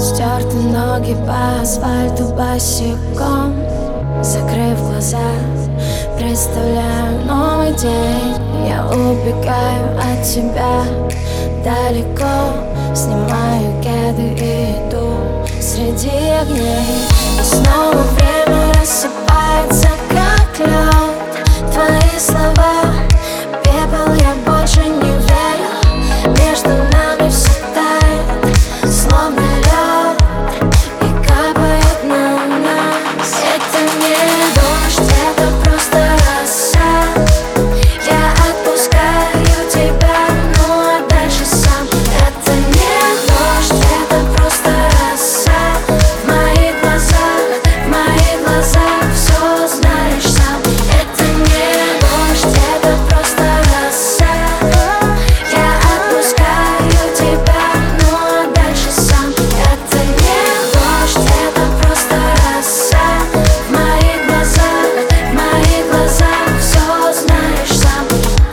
Стерты ноги по асфальту босиком. Закрыв глаза, представляю новый день. Я убегаю от тебя далеко, снимаю кеды и иду среди огней. И снова время рассыпается, как лед. Твои слова — пепел, я больше не верю. Между нами все тает, словно лед, и капает на нас. Это не дождь, это просто роса. Я отпускаю тебя, ну а дальше сам. Это не дождь, это просто роса. В моих глазах все знаешь сам. Это не дождь, это просто роса. Я отпускаю тебя, ну а дальше сам. Это не дождь, это просто роса. В моих глазах все знаешь сам.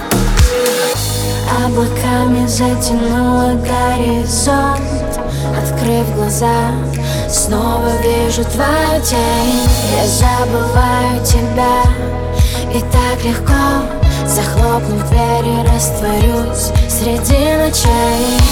Облаками затянуло горизонт. Открыв глаза, снова вижу твою тень. Я забываю тебя, и так легко, захлопнув двери, растворюсь среди ночей.